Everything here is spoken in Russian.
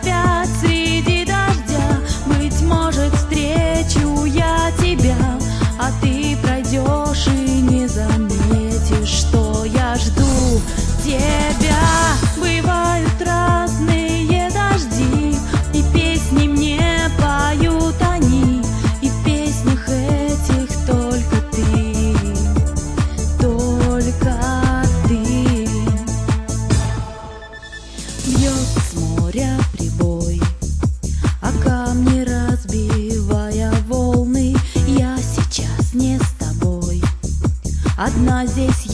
опять среди дождя. Быть может, встречу я тебя, а ты пройдешь и не заметишь, что я жду тебя. Бывают разные дожди, и песни мне поют они, и в песнях этих только ты, только ты. Бьет с моря прибой, а камни разбивая волны. Я сейчас не с тобой, одна здесь